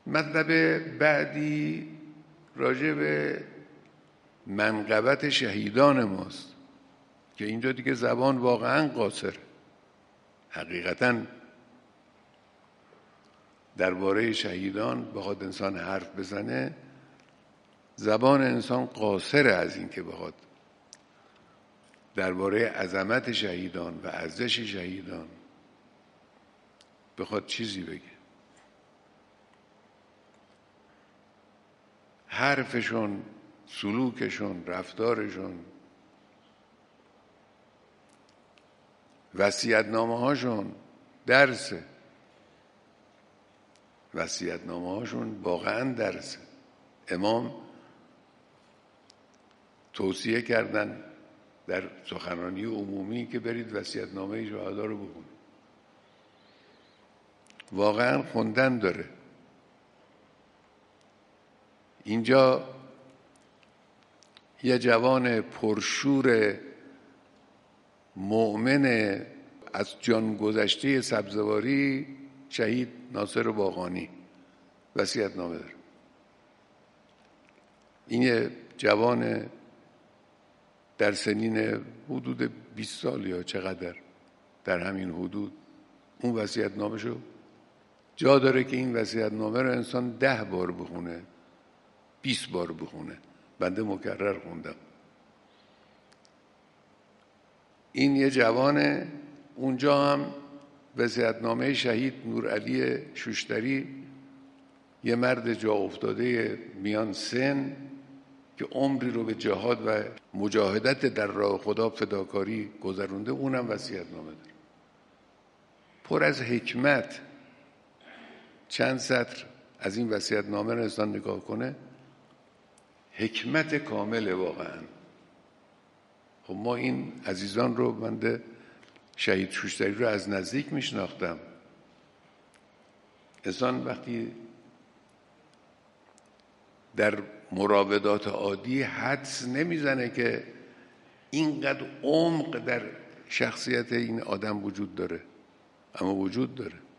مطلب بعدی راجع به منقبت شهیدان ماست که اینجا دیگه زبان واقعا قاصره. حقیقتاً درباره شهیدان بخواد انسان حرف بزنه، زبان انسان قاصره از این که بخواد درباره عظمت شهیدان و ارزش شهیدان بخواد چیزی بگه. حرفشون، سلوکشون، رفتارشون، وصیت‌نامه هاشون درسه. وصیت‌نامه هاشون واقعا درسه. امام توصیه کردن در سخنرانی عمومی که برید وصیت‌نامه شهدا رو بخونید. واقعا خوندن داره. اینجا یه جوان پرشور مؤمن از جان گذشته سبزواری، شهید ناصر باقانی، وصیت‌نامه داره. این یه جوان در سنین حدود 20 سال یا چقدر، در همین حدود، اون وصیت‌نامه‌شو جا داره که این وصیت‌نامه رو انسان 10 بار بخونه، 20 بار بخونه. بنده مکرر خوندم. این یه جوانه. اونجا هم وصیت‌نامه شهید نورعلی شوشتری، یه مرد جا افتاده میان سن که عمری رو به جهاد و مجاهدت در راه خدا فداکاری گذرونده، اونم وصیت‌نامه داره. پر از حکمت. چند سطر از این وصیت‌نامه رو انسان نگاه کنه، حکمت کامله واقعا. خب ما این عزیزان رو، بنده شهید شوشتری رو از نزدیک میشناختم. انسان وقتی در مراودات عادی حدس نمیزنه که اینقدر عمق در شخصیت این آدم وجود داره، اما وجود داره.